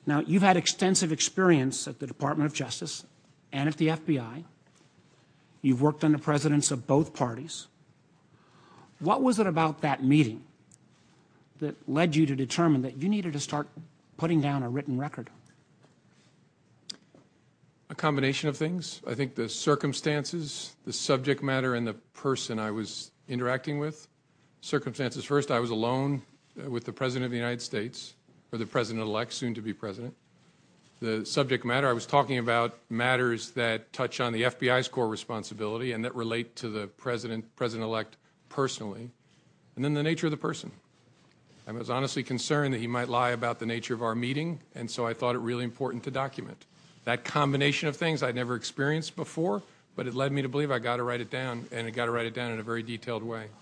Now, you've had extensive experience at the Department of Justice and at the FBI. You've worked under presidents of both parties. What was it about that meeting that led you to determine that you needed to start putting down a written record? A combination of things. I think the circumstances, the subject matter, and the person I was interacting with. Circumstances first, I was alone with the President of the United States, or the President-elect, soon to be President. The subject matter, I was talking about matters that touch on the FBI's core responsibility and that relate to the President-elect personally. And then the nature of the person. I was honestly concerned that he might lie about the nature of our meeting, and so I thought it really important to document. That combination of things I'd never experienced before, but it led me to believe I got to write it down, and I got to write it down in a very detailed way.